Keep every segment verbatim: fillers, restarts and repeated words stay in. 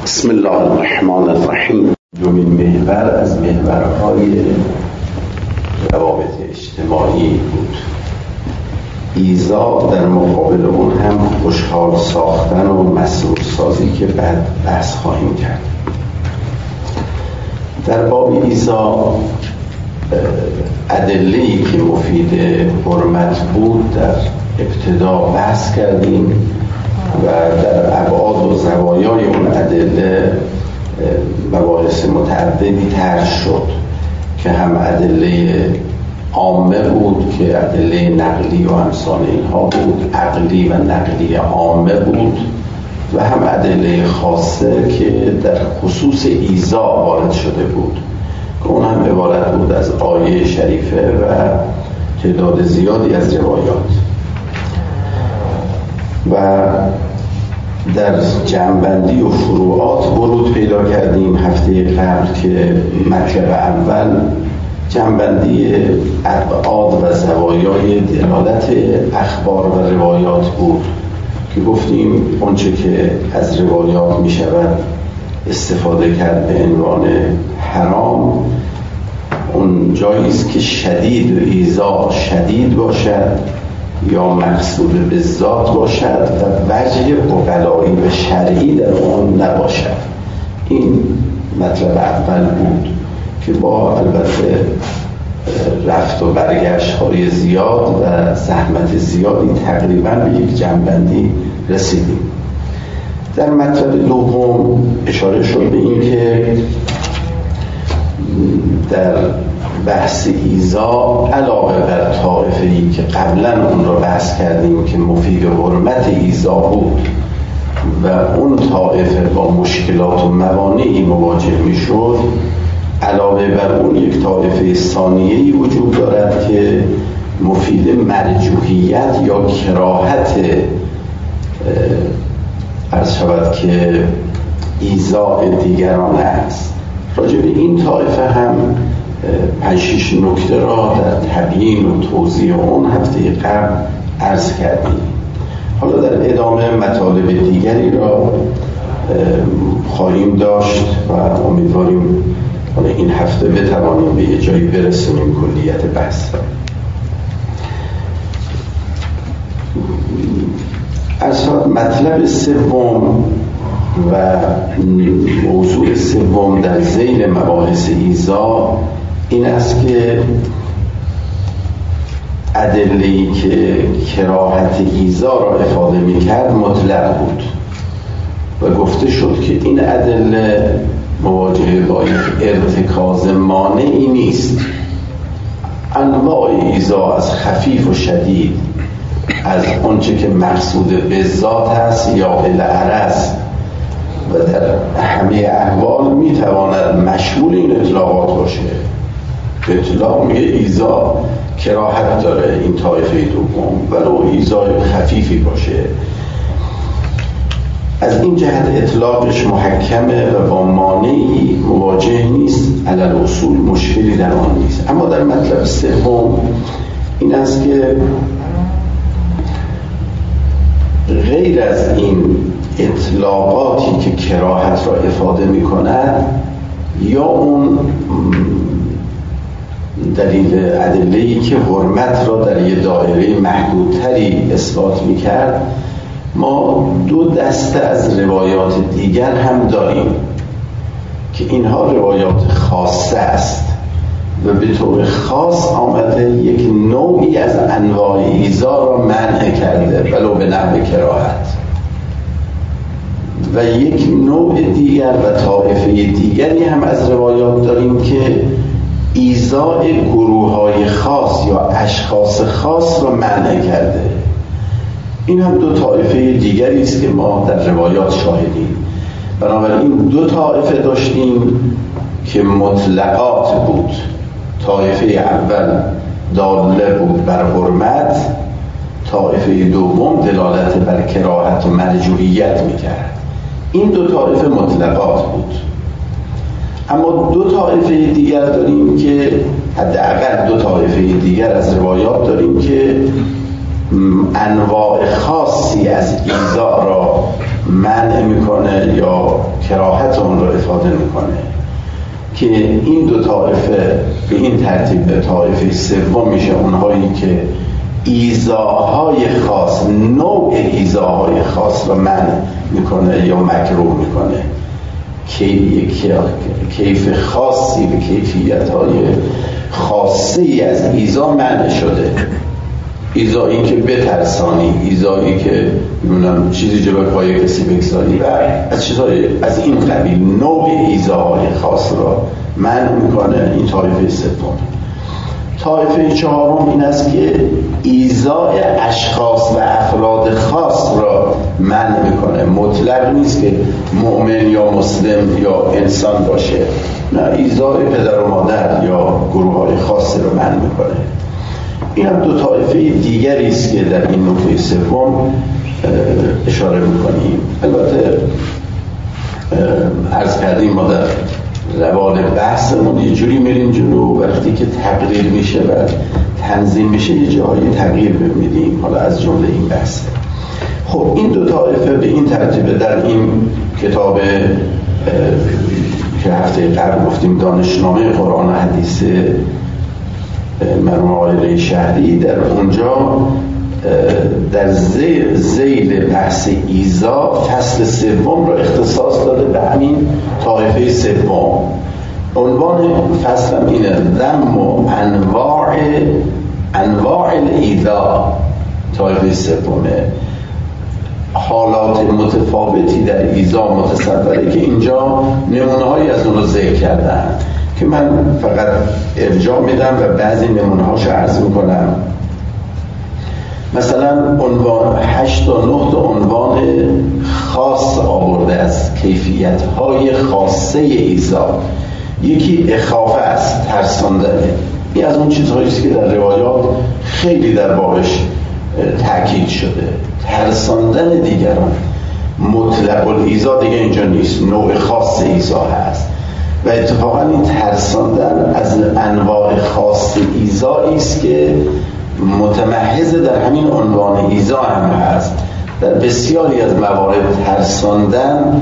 بسم الله الرحمن الرحیم. دومین محور از محورهای روابط اجتماعی بود. ایذا در مقابل اون هم خوشحال ساختن و مسرور سازی که بعد بحث خواهیم کرد. در باب ایذا ادله‌ای که مفید حرمت بود در ابتدا بحث کردیم و در ابعاد و زوایای اون ادله مباحث متعددی طرح شد که هم ادله عامه بود که ادله نقلی و امثال اینها بود، عقلی و نقلی عامه بود، و هم ادله خاصه که در خصوص ایذا وارد شده بود که اون هم عبارت بود از آیه شریفه و تعداد زیادی از روایات. و در جمع‌بندی و فروعات ورود پیدا کردیم هفته قبل که مطلب اول جمع‌بندی ابعاد و زوایای دلالت اخبار و روایات بود که گفتیم اونچه که از روایات می شود استفاده کرد به عنوان حرام اون جایی است که شدید و ایذا شدید باشد یا مقصود به ذات باشد و وجه عقلایی و شرعی در آن نباشد. این مطلب اول بود که با البته رفت و برگشت های زیاد و زحمت زیادی تقریبا به یک جمع‌بندی رسیدیم. در مطلب دوم اشاره شد به این که در بحث ایذا علاوه بر طائفه‌ای که قبلا اون را بحث کردیم که مفید حرمت ایذا بود و اون طائفه با مشکلات و موانعی مواجه میشد، علاوه بر اون یک طائفه ثانیه‌ای وجود دارد که مفید مرجوحیت یا کراهت عرض شود که ایذا دیگران است. راجع به این طائفه هم پنج شش نکته را در تبیین و توضیح اون هفته قبل عرض کردیم. حالا در ادامه مطالب دیگری را خواهیم داشت و امیدواریم این هفته بتوانیم به یه جایی برسونیم کلیت بحث را. اصلا مطلب سوم و موضوع سوم در ذیل مباحث ایذا این است که ادله‌ای که کراهت ایذا را افاده می‌کرد مطلق بود و گفته شد که این ادله مواجهه با یک ارتکاز مانعی نیست. انواع ایذا از خفیف و شدید، از آنچه که مقصود به ذات است یا بالعرض و در همه احوال میتواند مشمول این اطلاقات باشه. اطلاق میگه ایذا کراهت داره این طایفه دوم ولو ایذای خفیفی باشه. از این جهت اطلاقش محکمه و با مانعی مواجه نیست، علی الاصول مشکلی در آن نیست. اما در مطلب سوم این است که غیر از این اطلاقاتی که کراهت را افاده می کند یا اون دلیل ادله‌ای که حرمت را در یه دایره محدودتری اثبات می کرد، ما دو دسته از روایات دیگر هم داریم که اینها روایات خاصه است و به طور خاص آمده یک نوعی از انواع ایذا را منع کرده ولو به نحو کراهت، و یک نوع دیگر و طایفه دیگری هم از روایات داریم که ایذا گروه‌های خاص یا اشخاص خاص را منع کرده. این هم دو طایفه دیگری است که ما در روایات شاهدیم. بنابراین دو طایفه داشتیم که مطلقات بود. طایفه اول داله بود بر حرمت، طایفه دوم دلالت بر کراهت و مرجوحیت میکرد. این دو طایفه مطلقات بود. اما دو طایفه دیگر داریم که حداقل دو طایفه دیگر از روایات داریم که انواع خاصی از ایذا را منع میکنه یا کراهت اون رو افاده میکنه که این دو طایفه به این ترتیب طایفه سوم میشه اونهایی که ایذاهای خاص، نوع ایذاهای خاص رو منع میکنه یا مکروه میکنه، کیف خاصی به کیفیت‌های خاصی از ایذا منع شده. ایذا این که بترسانی، ایذایی که می‌دونم چیزی جلوی پای کسی بگذاری و از چیزهای از این قبیل، نوع ایذاهای خاص را منع میکنه. این طایفه سوم. طایفه چهارم این است که ایذای اشخاص و افراد خاص را منع میکنه. مطلق نیست که مؤمن یا مسلم یا انسان باشه، نه، ایذای پدر و مادر یا گروه های خاصی را منع میکنه. این هم دو طایفه دیگری است که در این نکته سوم اشاره میکنیم. البته عرض کردیم ما در روال بحثمون یه جوری میریم جلو، وقتی که تقریر میشه و تنظیم میشه یه جایی تغییر میدیم، حالا از جمله این بحثه. خب این دو طایفه به این ترتیب در این کتاب که هفته قبل گفتیم دانشنامه قرآن و حدیث مرحوم آقای شهری، در اونجا در زیل بحث ایذا فصل سوم رو اختصاص داده به همین طایفه سوم. عنوان فصل هم اینه: ذم و انواع انواع الایذا. طایفه سومه حالات متفاوتی در ایذا متصوره که اینجا نمونه هایی از اون رو ذکر کردن که من فقط ارجاع میدم و بعضی نمونه هاشو عرض میکنم. مثلا عنوان هشت تا نه تا عنوان خاص آورده از کیفیت های خاصه ایذا. یکی اخافه است، ترساندنه. این از اون چیزهایی است که در روایات خیلی در بابش تاکید شده. ترساندن دیگران. مطلق الایذا دیگه اینجا نیست، نوع خاص ایذا هست و اتفاقا این ترساندن از انواع خاص ایذایی است که متمحض در همین عنوان ایذا هم هست. در بسیاری از موارد ترساندن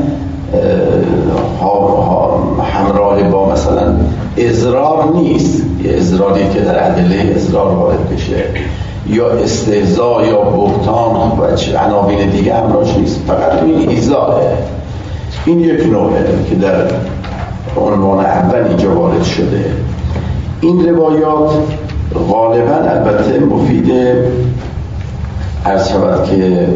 همراه با مثلا اضرار نیست، یه اضراری که در ادله اضرار وارد بشه، یا استهزاء یا بهتان و عناوین دیگه همراهش نیست، فقط این ایذاه. این یک نوعه که در عنوان اول اینجا وارد شده. این روایات غالبا البته مفید عرض شود که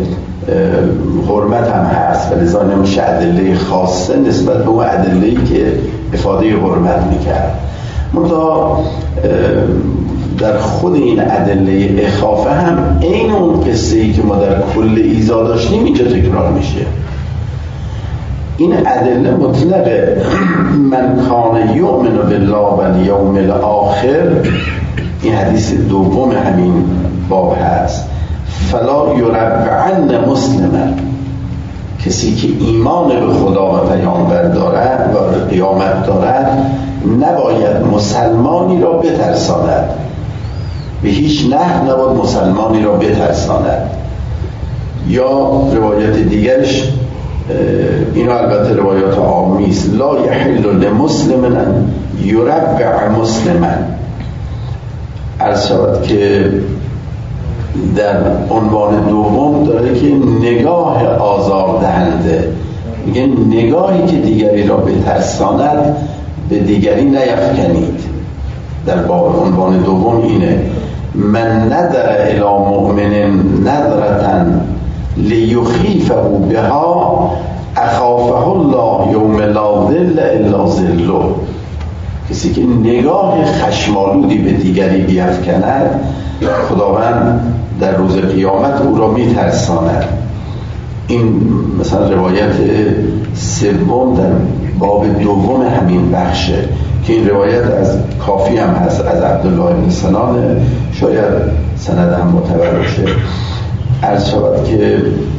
حرمت هم هست و لذا نمیشه ادله خاصه نسبت به اون ادله‌ای که افاده حرمت میکرد. منتها در خود این ادله اخافه هم عین اون قصه‌ای که ما در کل ایذا داشتیم اینجا تکرار میشه. این ادله مطلقه. من کان یؤمن بالله و الیوم الاخر، این حدیث دوم همین باب هست. فلا یربعن مسلما، کسی که ایمان به خدا و پیامبر دارد و قیامت دارد نباید مسلمانی را بترساند. به هیچ نحو نباید مسلمانی را بترساند. یا روایت دیگرش، اینا البته روایات عامی است، لا یحل لمسلم ان یربع مسلما. عرض شود که در عنوان دوم داره که نگاه آزار دهنده، میگه نگاهی که دیگری را بترساند به دیگری نیفکنید. در باب عنوان دوم اینه: من ندر الی مؤمن ندرتن لیخیفه بها اخافه الله یوم لا ظل الا ظله. کسی که نگاه خشمالودی به دیگری بیفکند خداوند در روز قیامت او را میترساند. این مثلا روایت سوم در باب دوم همین بخشه که این روایت از کافی هم هست، از عبدالله بن سنان، شاید سند هم معتبر باشه. عرض شود که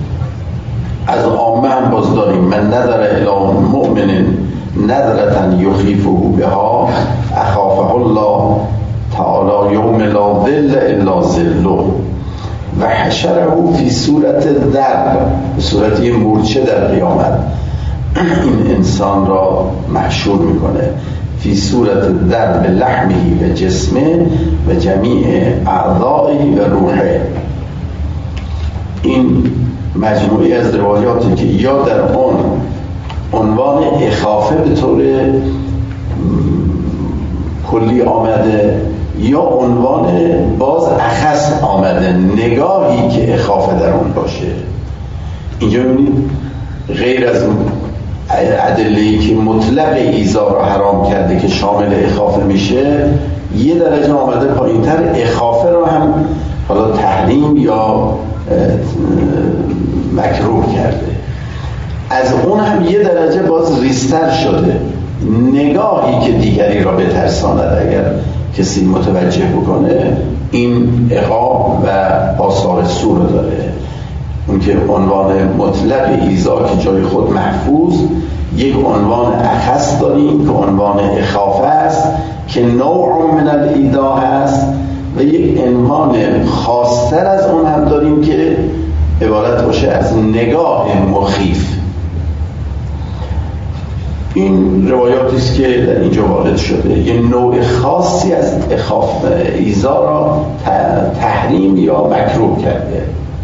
از عامه هم باز داریم: من ندر الی مؤمن ندرتن یخیفه بها اخافه الله تعالی یوم لا ظل الا ظله. و حشره فی صورت ضرب، به صورت یه مورچه در قیامت این انسان را محشور میکنه، فی صورت ضرب لحمه و جسمه و جمیع اعضائه و روحه. این مجموعی از روایاتی که یا در اون عنوان اخافه به طور کلی آمده یا عنوان باز اخص آمده، نگاهی که اخافه در اون باشه. اینجا ببینید غیر از ادله‌ای که مطلق ایذا را حرام کرده که شامل اخافه میشه، یه درجه آمده پایینتر اخافه را هم حالا تحریم یا مکروه کرده. از اون هم یه درجه باز ریستر شده، نگاهی که دیگری را بترساند اگر کسی متوجه بکنه، این عقاب و آثار سو رو داره. اون که عنوان مطلق ایذا که جای خود محفوظ، یک عنوان اخص داریم که عنوان اخافه است که نوع من الایذا هست، و یک عنوان خاصتر از اون هم داریم که عبارت باشه از نگاه مخیف. این روایاتی است که در اینجا وارد شده، یه نوع خاصی از اخاف ایذا را تحریم یا مکروه کرده.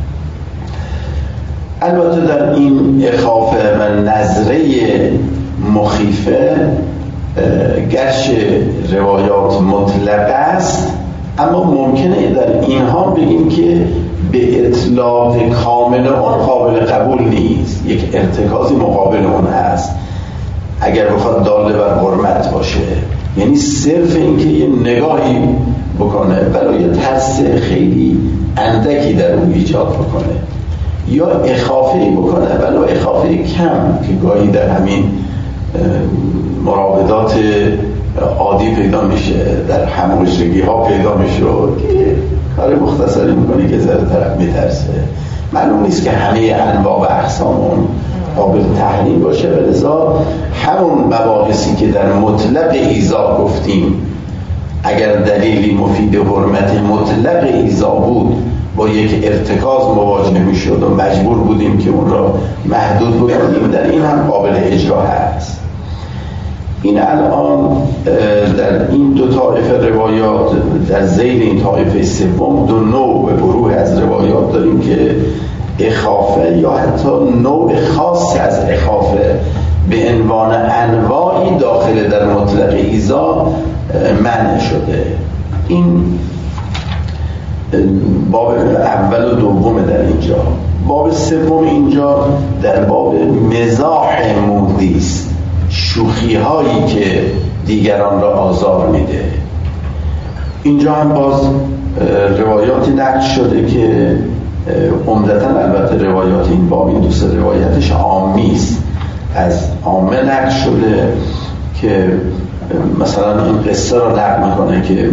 البته در این اخافه و نظره مخیفه گرچه روایات مطلق است، اما ممکنه در اینها بگیم که به اطلاق کامل اون قابل قبول نیست، یک ارتکازی مقابل اون هست اگر بخواد داله بر حرمت باشه، یعنی صرف اینکه یه نگاهی بکنه ولی یه ترس خیلی اندکی در اون ایجاد بکنه، یا اخافه‌ای بکنه ولی اخافه کم که گاهی در همین مراودات عادی پیدا میشه، در همغشگی ها پیدا میشه که کار مختصری میکنه که ذره طرف میترسه. معلوم نیست که همه انواع و اقسام اون قابل تحریم باشه، و لذا همون مباحثی که در مطلق ایذا گفتیم اگر دلیلی مفید حرمت مطلق ایذا بود با یک ارتکاز مواجه میشد و مجبور بودیم که اون را محدود بکنیم، در این هم قابل اجرا هست. این الان در این دو طایفه روایات، در ذیل این طایفه سوم دو نوع گروه از روایات داریم که اخافه یا حتی نوع خاص از اخافه به عنوان انواعی داخل در مطلق ایذا منع شده. این باب اول و دوم در اینجا. باب سوم اینجا در باب مزاح مودی است، شوخی هایی که دیگران را آزار میده. اینجا هم باز روایاتی نقل شده که عمدتاً البته روایات این باب این دوست روایتش عامی است، از عامه نقل شده که مثلا این قصه را نقل میکنه که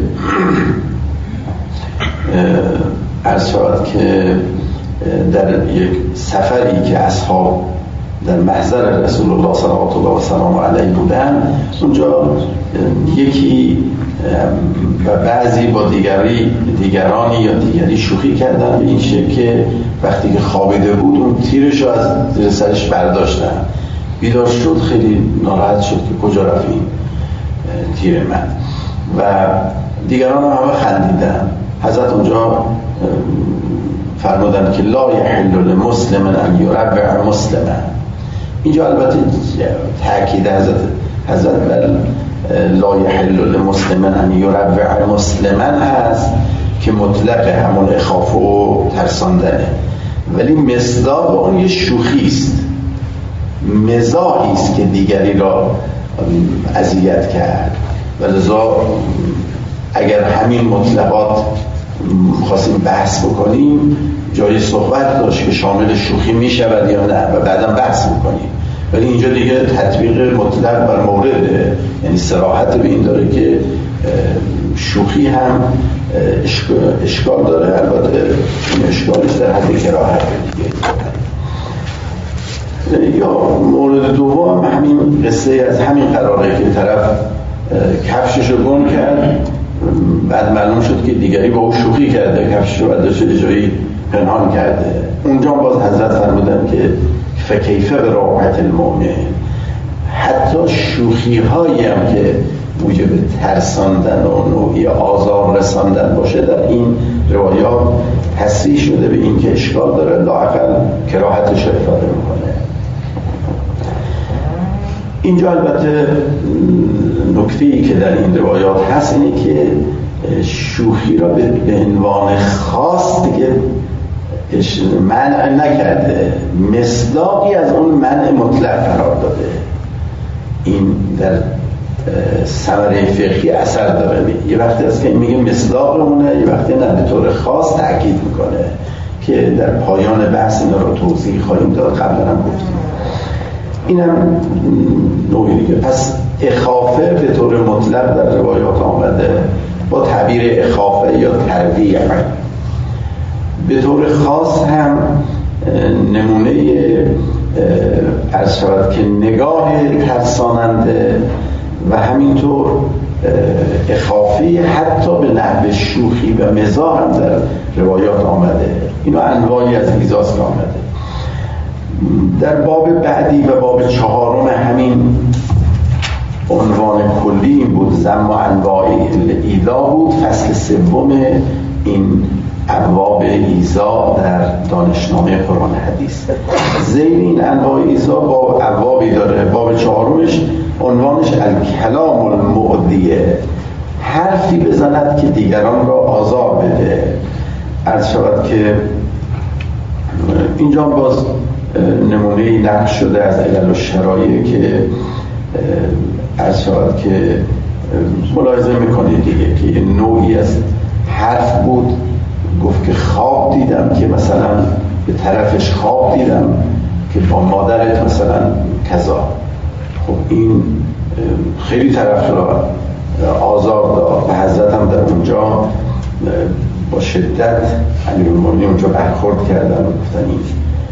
عرض شود که در یک سفری که اصحاب در محضر رسول الله صلی الله علیه و سلم علیه بودن، اونجا یکی و بعضی با دیگری دیگرانی یا دیگری شوخی کردن به این شکل که وقتی که خوابیده بود اون تیرش رو از زیر سرش برداشتن، بیدار شد خیلی ناراحت شد که کجا رفت این تیر من، و دیگران هم همه خندیدن. حضرت اونجا فرمودن که لا یحل لمسلم ان یربع مسلما. اینجا البته تاکید حضرت حضرت بر لا یحل لمسلم ان یربع مسلما هست که مطلق همون اخافه و ترساندنه، ولی مصداق اون یه شوخی است، مزاحی است که دیگری را اذیت کرد. ولذا اگر همین مطلقات خواستیم بحث بکنیم جای صحبت داشت که شامل شوخی می شود یا نه و بعدم بحث میکنیم، ولی اینجا دیگه تطبیق مطلق بر مورده، یعنی صراحت به این داره که شوخی هم اشکال داره، البته این اشکالش در حد کراهت دیگه. یا مورد دوم همین قصه از همین قراره که طرف کفشش رو گم کرد، بعد معلوم شد که دیگری با او شوخی کرده، کفشش رو برداشته جایی پنهان کرده. اونجا باز حضرت فرمودن که فکیفه به راحت المؤمن، حتی شوخی هایی هم که موجب ترساندن و نوعی آزار رساندن باشه در این روایات تصریح شده به این که اشکال داره، لااقل کراهتش افاده میکنه. اینجا البته نکته‌ای که در این روایات هست اینه که شوخی را به عنوان خاص دیگه منع نکرده، مصداقی از اون منع مطلق قرار داده. این در ثمره فقهی اثر داره. یه وقتی هست که میگه مصداقمونه، یه وقتی نه به طور خاص تأکید میکنه که در پایان بحث اینا رو توضیح خواهیم داد، قبلا هم گفتیم. اینم نوعی دیگه. پس اخافه به طور مطلق در روایات آمده با تعبیر اخافه یا ترویع. به طور خاص هم نمونه عرض شود که نگاه ترساننده و همینطور اخافی حتی به نحو شوخی و مزاح هم در روایات آمده. اینو انواعی از ایزاست که آمده. در باب بعدی و باب چهارم همین عنوان کلی این بود، ذم انواع ایذا بود. فصل سوم این ابواب ایذا در دانشنامه قرآن حدیث. زیر این انواع ایذا باب ابوابی داره. باب چهارمش عنوانش الکلام المؤذیه، حرفی بزند که دیگران را آزار بده. عرض شود که اینجا باز نمونه نقل شده از علل و شرایع که عرض شود که ملاحظه میکنید دیگه که یه نوعی از حرف بود. گفت که خواب دیدم که مثلا به طرفش خواب دیدم که با مادرت مثلا کذا. خب این خیلی طرف را آزار داد و حضرت هم در اونجا با شدت امیرالمومنین اونجا برخورد کردن و گفتن این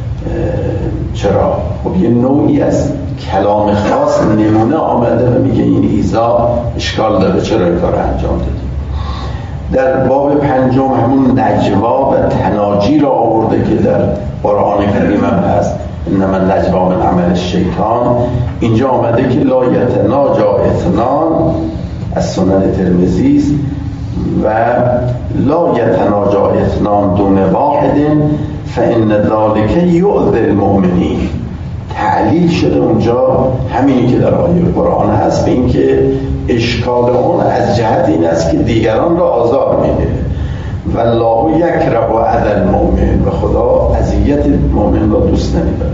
چرا؟ خب یه نوعی از کلام خاص نمونه آمده و میگه این ایذا اشکال داره، چرا این کار انجام دادی؟ در باب پنجم همون نجوا و تناجی را آورده که در قرآن کریم هم هست، انما النجوا من عمل الشیطان. اینجا آمده که لا یتناجا اثنان، از سنن ترمذی است، و لا یتناجا اثنان دون واحد فان ذلک یؤذی المؤمنین. تعلیل شده اونجا همینی که در آیه قرآن هست به این که اشکال اون از جهت این است که دیگران را آزار میده. والله یکره اذی المؤمن، و خدا اذیت مؤمن را دوست نمیداره.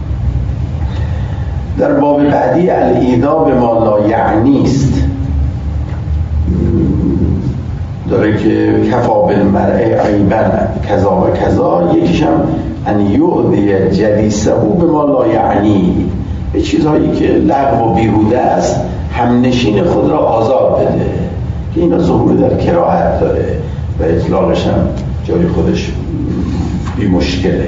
در باب بعدی الایذا به ما لا یعنی است داره که کفا بالمرء عیبا کذا و کذا. یکیش هم ان یؤذی جلیسه به ما لا یعنی، به چیزهایی که لغو و بیهوده است همنشین خود را آزار بده، که اینا ظهور در کراهت داره و اطلاقش هم جای خودش بی مشکله.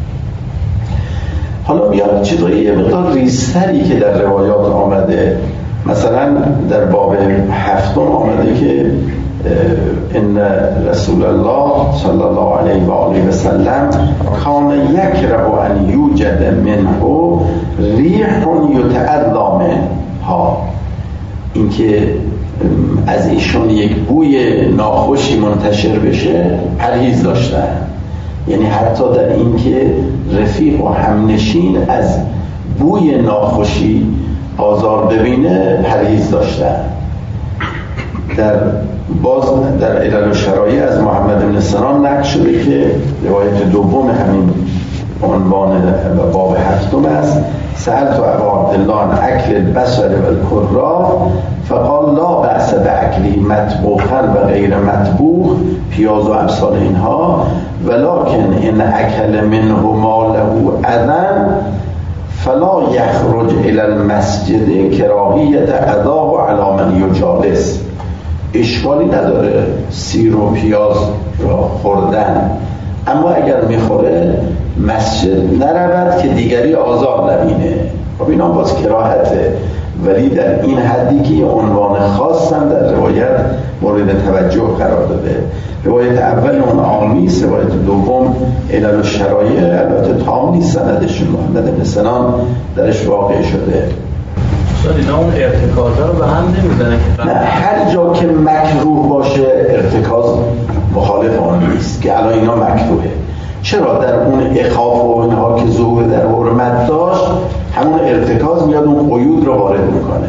حالا میاد چیزایی یه مقدار ریزتری که در روایات آمده. مثلا در باب هفتم آمده که ان رسول الله صلی الله علیه و آله و سلم کان یکره ان یوجد منه ریح یتعلا منها، اینکه از ایشون یک بوی ناخوشی منتشر بشه پرهیز داشتن. یعنی حتی در این که رفیق و همنشین از بوی ناخوشی آزار ببینه پرهیز داشتن. در باز در علل و شرایع از محمد بن سنان نقل شده که روایت دوم همین عنوان و باب هفتم است. سألت ابا عبدالله عن اکل البصل و الکرا فقال لا بأس باکلی مطبوخا و غیر مطبوخ، پیاز و امثال اینها، ولکن ان اکل منه ما له اذن فلا یخرج الى المسجد کراهیت اذاه علی من یجالس. اشکالی نداره سیر و پیاز را خوردن، اما اگر میخوره مسجد نرود که دیگری آزار نبینه. خب اینا باز کراهته، ولی در این حدی که عنوان خاص هم در روایت مورد توجه قرار داده. روایت اول اون عامی است، روایت دوم علل و شرایع، البته تام نیست سندشون، محمد بن سنان درش واقع شده. اینا اون ارتکازها رو به هم نمیزنه که نه، هر جا که مکروه باشه ارتکاز مخالف آن نیست که الان اینا مکروهه. چرا؟ در اون اخاف و اینها که ظهور در حرمت داشت، همون ارتکاز میاد اون قیود رو وارد میکنه.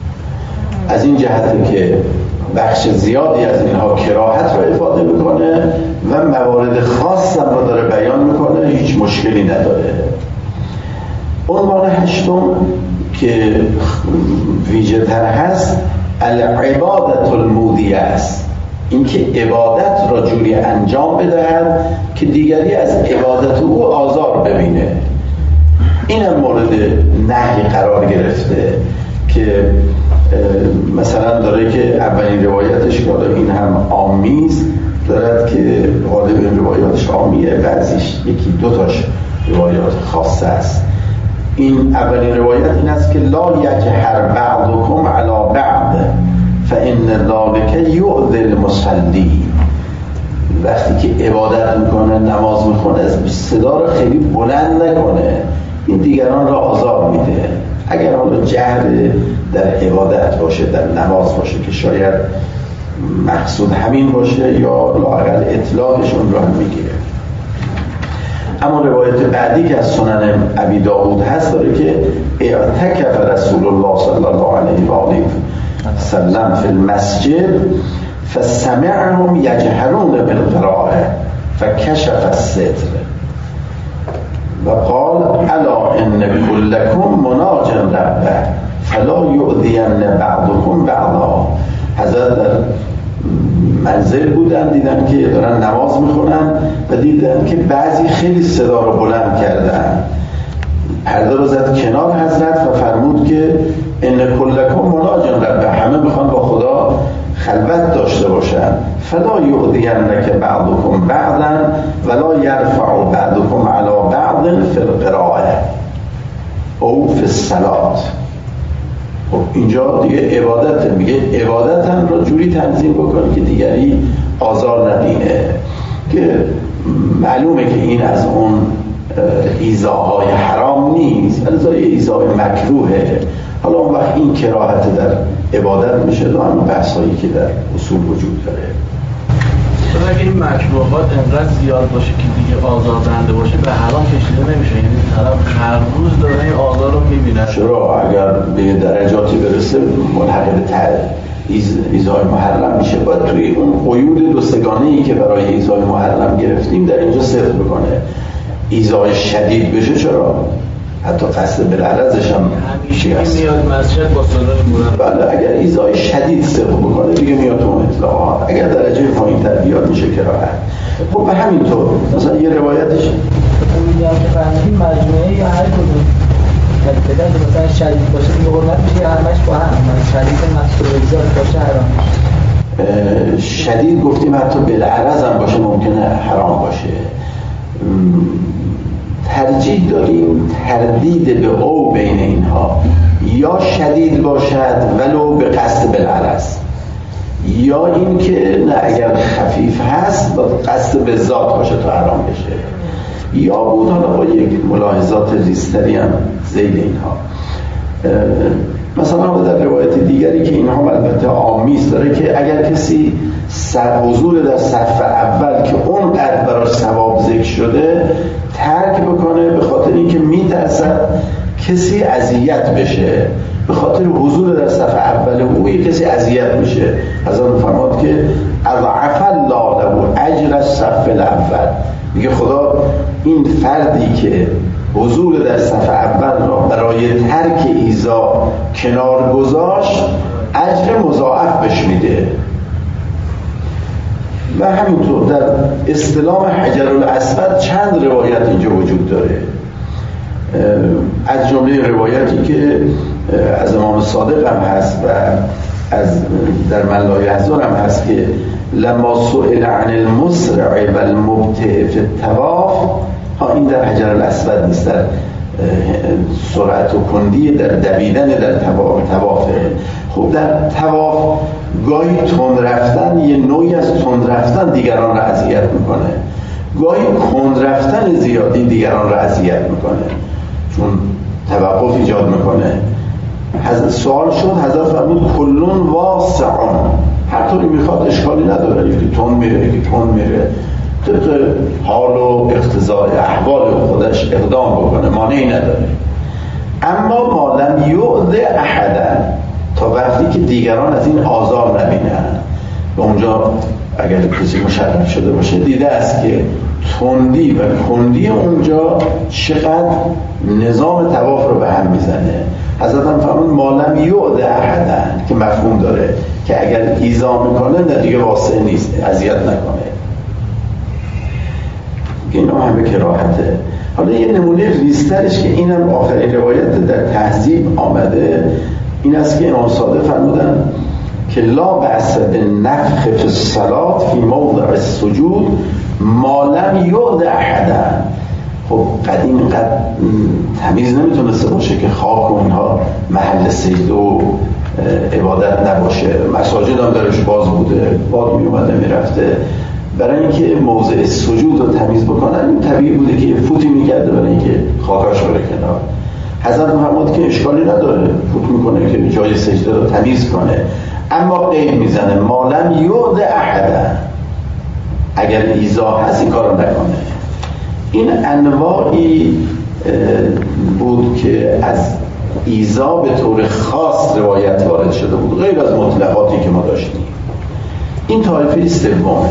از این جهته که بخش زیادی از اینها کراهت رو افاده میکنه و موارد خاص هم رو داره بیان میکنه، هیچ مشکلی نداره. عنوان هشتم که ویژه تر هست، العبادت المودیه است، اینکه عبادت را جوری انجام بدهد که دیگری از عبادت او آزار ببینه. این هم مورد نهی قرار گرفته که مثلا داره که اولین روایتش که این هم آمیز دارد که غالب این روایاتش آمیه، بعضیش یکی دو تاش روایات خاصه است. این اولین روایت این است که لا یجهر بعضکم علی بعض فإن ذلک یؤذی المصلی. وقتی که عبادت میکنه، نماز میخونه، صدا رو خیلی بلند نکنه، این دیگران را آزار میده. اگر حالا جهر در عبادت باشه، در نماز باشه که شاید مقصود همین باشه، یا لااقل اطلاقشون رو هم میگیره. اما روایت بعدی که از سنن ابی داود هست داره که اعتکف رسول الله صلی الله علیه و آله و سلم فی المسجد فسمعهم یجهرون بالقراءه فکشف الستر و قال الا ان كلكم مناج ربه فلا یؤذین بعضکم بعضا. حضرت در منزل بودن، دیدن که دارن نماز میخونن و دیدن که بعضی خیلی صدا رو بلند کردن. پرده رو زد کنار حضرت و فرمود که ان کلکم مناج ربه، همه میخوان با خدا خلوت داشته باشن. فلا یؤذینک بعضکم بعضا ولا یرفع بعضکم علی بعض فی القراءه او فی الصلاة. خب اینجا دیگه عبادت، میگه عبادتن رو جوری تنظیم بکن که دیگری آزار ندینه، که معلومه که این از اون ایذاهای حرام نیست، البته ایذای مکروهه. حالا اون وقت این کراهت در عبادت میشه دو هم بحثایی که در اصول وجود داره. اگه این مکروهات انقدر زیاد باشه که دیگه آزاردهنده باشه، به حرام کشیده نمیشه، یعنی طرف هر روز داره این آزار رو میبینه. چرا؟ اگر به درجاتی برسه ملحق به ایذای محرم میشه، باید توی اون قیود دو سگانه‌ای که برای ایذای محرم گرفتیم در اینجا صدق بکنه. ایذای شدید بشه چرا؟ حتی قصد بالعرضش هم همیشه میاد مسجد با صدای بلند. بله، اگر ایذای شدید صدق بکنه دیگه میاد اون اطلاقات. اگر درجه پایین‌تر بیاد میشه کراهت. خب به همین طور مثلا یه روایتش میگم که فهمیدیم مجموعه یا هر کدوم که مثلا شدید باشه دیگه حرمت میشه، یا همش با هم شدید مقصود ایذا باشه حرام. شدید گفتیم حتی بالعرض هم باشه ممکنه حرام باشه. ترجیح داریم تردید به او بین اینها، یا شدید باشد ولو به قصد بالعرض، یا این که نه اگر خفیف هست با قصد به ذات باشه تا حرام بشه، یا بود حالا با یک ملاحظات ریزتری هم زید اینها. مثلا در روایت دیگری که اینها البته آمیز داره که اگر کسی حضور در صف اول که اون قدر براش ثواب ذکر شده ترک بکنه به خاطر اینکه میترسد کسی اذیت بشه، به خاطر حضور در صف اول او کسی اذیت میشه. حضرت فرمود که اضعف الله له اجر الصف الاول، میگه خدا این فردی که حضور در صف اول را برای ترک ایذا کنار گذاشت اجر مضاعف بهش میده. و همینطور در اصطلاح حجر الاسود چند روایت اینجا وجود داره، از جمله روایتی که از امام صادق هم هست و از در من لا یحزن هم هست که لما سئل عن المسرع و المبطئ فی الطواف، ها این در حجر الاسود نیست، در سرعت و کندی در دویدن در طوافه. خب در طواف گاهی تند رفتن یه نوعی از تند رفتن دیگران را اذیت میکنه، گاهی کند رفتن زیادی دیگران را اذیت میکنه چون توقف ایجاد میکنه. سوال شد، حضرت فرمود کلون واسعون، هر طوری میخواد اشکالی نداره، یکی تند میره یکی تند میره، طبق حال و اقتضای احوال خودش اقدام بکنه، مانعی نداره. اما ما لم یؤذ احدا، تا وقتی که دیگران از این آزار نبینن. اونجا اگر کسی مشرف شده باشه دیده است که تندی و کندی اونجا چقدر نظام طواف رو به هم میزنه. حضرت هم فرمود ما لم یؤذ احدا، که مفهوم داره که اگر ایذا میکنه نه دیگه واسع نیست، اذیت نکنه. اینا همه کراهته. حالا یه نمونه ریزترش که اینم آخرین روایت در تهذیب آمده این است که امام صادق فرمودن که لا بأس بالنفخ فی الصلاة فی موضع السجود ما لم یؤذ احدا. خب قدیم اینقدر تمیز نمیتونسته باشه که خاک و اینها محل سجده و عبادت نباشه، مساجد هم درش باز بوده، باد میومده میرفته. برای اینکه موضع سجود رو تمیز بکنن این طبیعی بوده که یه فوتی میکرده برای اینکه خاکاش بره کنار. حضرت محمد که اشکالی نداره، فوت میکنه که جای سجده رو تمیز کنه، اما قید میزنه ما لم یؤذ احدا، اگر ایذا هست این کارو نکنه. این انواعی بود که از ایذا به طور خاص روایت وارد شده بود، غیر از مطلقاتی که ما داشتیم. این طایفه سومه.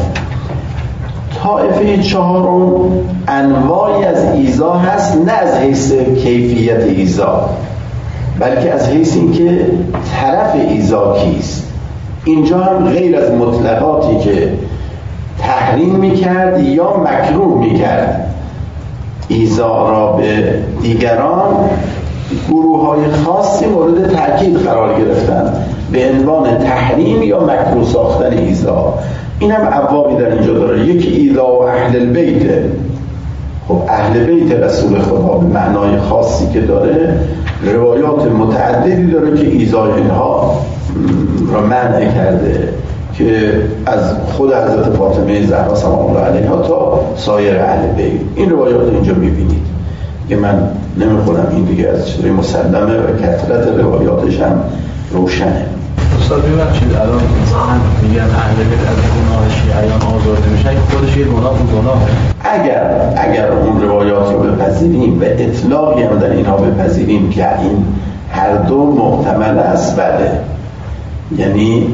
طایفه چهارم انواعی از ایذا هست، نه از حیث کیفیت ایذا بلکه از حیث اینکه طرف ایذا کیست. اینجا هم غیر از مطلقاتی که تحریم میکرد یا مکروه میکرد ایذا را به دیگران، گروه های خاصی مورد تأکید قرار گرفتن به عنوان تحریم یا مکروه ساختن ایذا. این هم ابوابی در اینجا داره. یکی ایذا و اهل البیت. خب اهل بیت رسول خدا به معنای خاصی که داره روایات متعددی داره که ایذای اینها را منع کرده، که از خود حضرت فاطمه زهرا سلام الله علیها تا سایر اهل بیت. این روایات اینجا میبینید که من نمیخونم، این دیگه از چیزی مسلمه و کثرت روایاتش هم روشنه. استاد ببخشید الان مثلا میگن اهل بیت از گناه شیعیان آزرده میشن، خودش یه گناه و گناه. اگر اگر اون روایات رو بپذیریم و اطلاقی هم در اینها بپذیریم که این هر دو محتمل است، بله، یعنی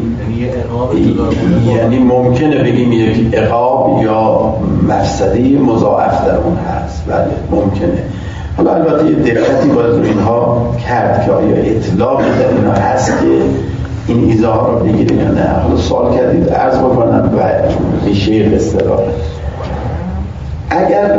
یعنی ممکنه بگیم یک عقاب یا مفسدی مضاعف در اون هست، بله ممکنه. حالا البته یه دقتی باید رو اینها کرد که آیا اطلاقی در اینها هست که این ایذاها رو بگیریم یا نه. حالا سوال کردید عرض بکنم و ریشه قصه را. اگر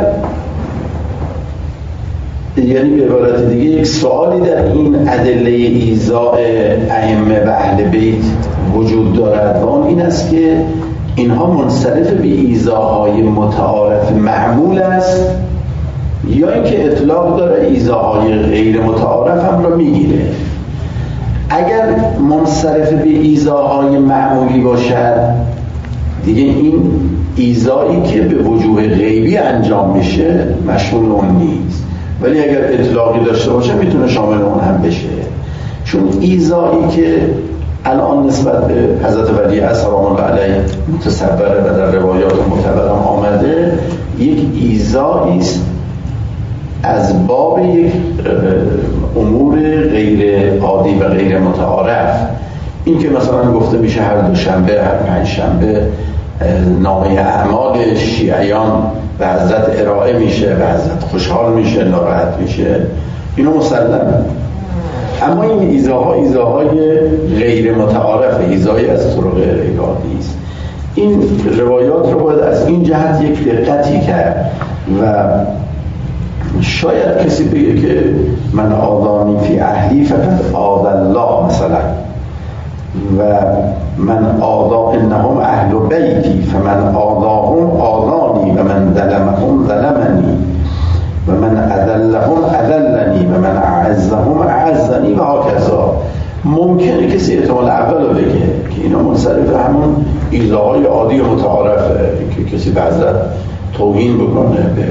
یعنی به عبارت دیگه یک سوالی در این ادله ایذاء ائمه و اهل بیت وجود دارد و اون این است که اینها منصرف به ایذاهای متعارف معمول است یا اینکه اطلاق داره ایذاهای غیر متعارف هم را میگیره. اگر منصرف به ایذاهای معمولی باشد دیگه این ایذایی که به وجوه غیبی انجام میشه مشمول اون نیست، ولی اگر اطلاقی داشته باشه میتونه شامل اون هم بشه. چون ایذایی که الان نسبت به حضرت ولی سلام الله علیه متصوره و در روایات معتبرم آمده، یک ایذایی است از باب یک امور غیر عادی و غیر متعارف. این که مثلا گفته میشه هر دوشنبه هر پنج شنبه نامه اعمال شیعیان به حضرت ارائه میشه، به حضرت خوشحال میشه، ناراحت میشه، اینو مسلمه. اما این ایذاها ایذاهای غیر متعارف، ایذای از طرق غیر عادی است. این روایات رو باید از این جهت یک دقتی کرد و شاید کسی بگه که من آذانی فی اهلی فقط آذ الله مثلا، و من آذا انهم اهل بیتی فمن آذاهم آذانی و من ظلمهم ظلمنی و من اذلهم اذلنی و من اعزهم اعزنی و هکذا. ممکنه کسی احتمال اول رو بگه که اینا منصرف همون ایذاهای عادی و متعارفه که کسی به حضرت توهین بکنه، به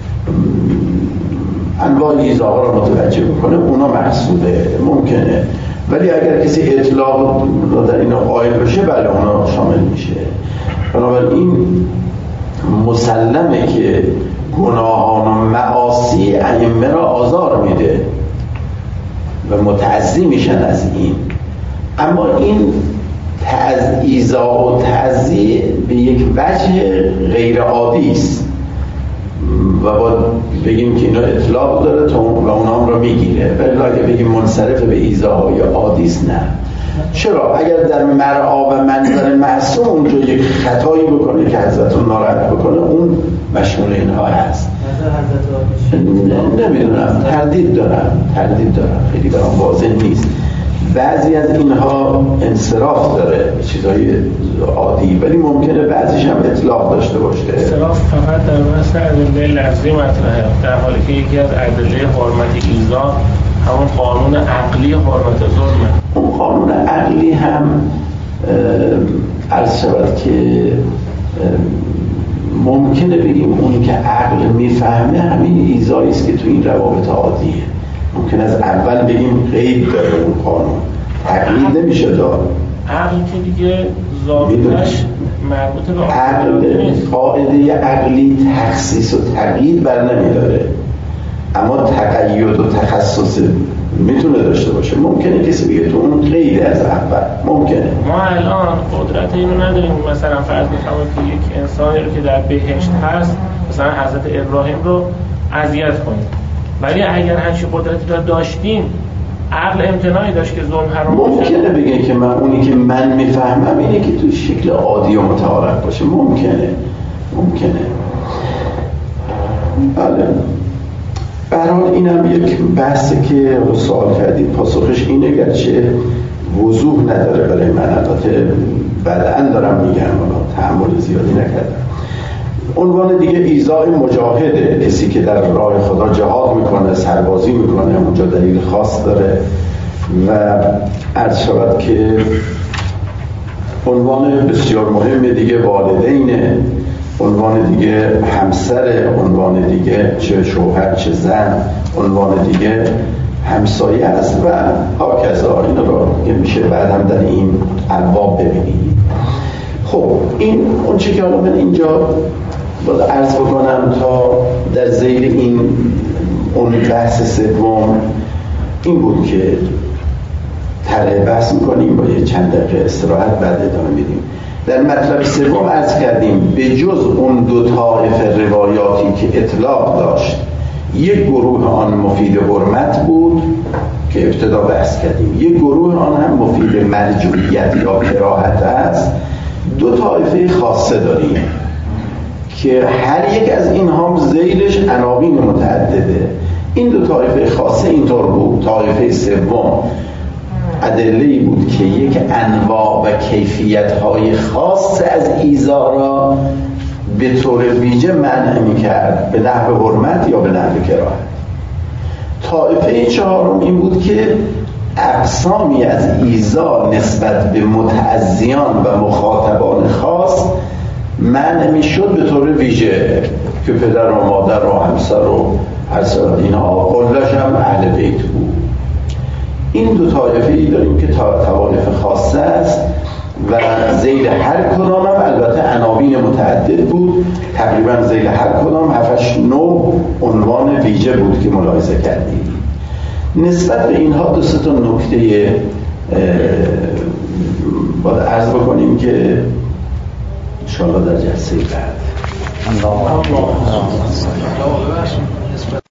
انواع ایذاها رو متوجه بکنه، اونا محسوبه، ممکنه. ولی اگر کسی اطلاق رو در اینا قائل بشه، بله اونا شامل میشه. بنابراین مسلمه که گناهان و معاصی ائمه را آزار میده و متعزی میشن از این، اما این ایذا و تعزیه به یک وجه غیر عادی است و باید بگیم که اینا اطلاق داره و اونام را میگیره، ولی اگه بگیم منصرف به ایذاهای عادی است، نه. چرا؟ اگر در مرعا و منظر معصوم اونجا یک خطایی بکنه که حضرتون ناراحت بکنه، اون مشمول اینها هست. نمیدونم، تردید دارم تردید دارم خیلی برام واضح نیست. بعضی از اینها انصراف داره، چیزهای عادی، ولی ممکنه بعضیش هم اطلاق داشته باشه. انصراف فقط در مثل ادله لفظی مطرحه، در حالی که یکی از ادله حرمت ایذا همون قانون عقلی حرمت ظلمه. اون قانون عقلی هم عرض شود که ممکنه بگیم اونی که عقل میفهمه همین ایذایی است که تو این روابط عادیه. ممکن از اول بگیم قید داره اون قانون، تقلید نمیشه دار. عقل که دیگه ضابطش مربوط به عقل، قاعده عقلی تخصیص و تقیید بر نمیداره، اما تقید و تخصص میتونه داشته باشه. ممکنه کسی بگه تو اون قید از اول، ممکنه. ما الان قدرت اینو نداریم مثلا فرض بفرمایید که یک انسانی رو که در بهشت هست، مثلا حضرت ابراهیم رو اذیت کنیم، ولی اگر همچین قدرتی رو داشتیم، عقل امتناعی داشت که ظلم حرام باشه. ممکنه بگه که من اونی که من میفهمم اینه که تو شکل عادی و متعارف باشه. ممکنه ممکنه بله. به هر حال اینم یک بحثی که سوال کردید، پاسخش اینه، گرچه وضوح نداره برای من، البته بعداً دارم میگم، ولی تأمل زیادی نکردم. عنوان دیگه ایذاء مجاهده، کسی که در راه خدا جهاد میکنه، سربازی میکنه، اونجا دلیل خاص داره. و عرض شود که عنوان بسیار مهم دیگه والدینه، عنوان دیگه همسر، عنوان دیگه چه شوهر چه زن، عنوان دیگه همسایه است و هاکذا. این رو که میشه بعد هم در این الباب ببینید. خب این اون چی که حالا من اینجا باید عرض بکنم تا در ذیل این اون بحث سوم این بود که طرح بحث میکنیم، با یه چند دقیقه استراحت بعد ادامه میدیم. در مطلب سوم عرض کردیم به جز اون دو طایف روایاتی که اطلاق داشت، یک گروه آن مفید حرمت بود که ابتدا بحث کردیم، یک گروه آن هم مفید مرجوعیت یا کراهت است. دو طایفه خاصه داریم که هر یک از این هم ذیلش عناوین متعدده. این دو طایفه خاصه اینطور بود. طایفه سوم ادله‌ای بود که یک انواع و کیفیت‌های خاص از ایذا را به طور ویژه منع می‌کرد، به نحو حرمت یا به نحو کراهت. طایفه چهارم این بود که اقسامی از ایذا نسبت به متعزیان و مخاطبان خاص منع میشد به طور ویژه، که پدر و مادر و همسر و هر اینها، قلش هم اهل بیت بود. این دو طایفه‌ای داریم که طوایف خاصه است و ذیل هر کدام هم البته عناوین متعدد بود. تقریبا ذیل هر کدام هفتش نوع عنوان ویژه بود که ملاحظه کردیم. نسبت به اینها دو سه تا نکته باید عرض بکنیم که انشاءالله در جلسه بعد.